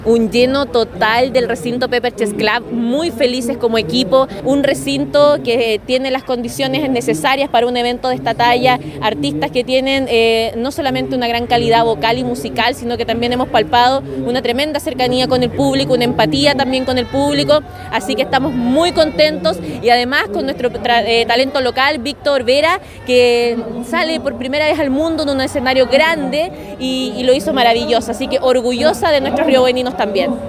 Un lleno total del recinto Pepper Chess Club, muy felices como equipo, un recinto que tiene las condiciones necesarias para un evento de esta talla, artistas que tienen no solamente una gran calidad vocal y musical, sino que también hemos palpado una tremenda cercanía con el público, una empatía también con el público, así que estamos muy contentos y además con nuestro talento local, Víctor Vera, que sale por primera vez al mundo en un escenario grande y lo hizo maravilloso, así que orgullosa de nuestros riobeninos también.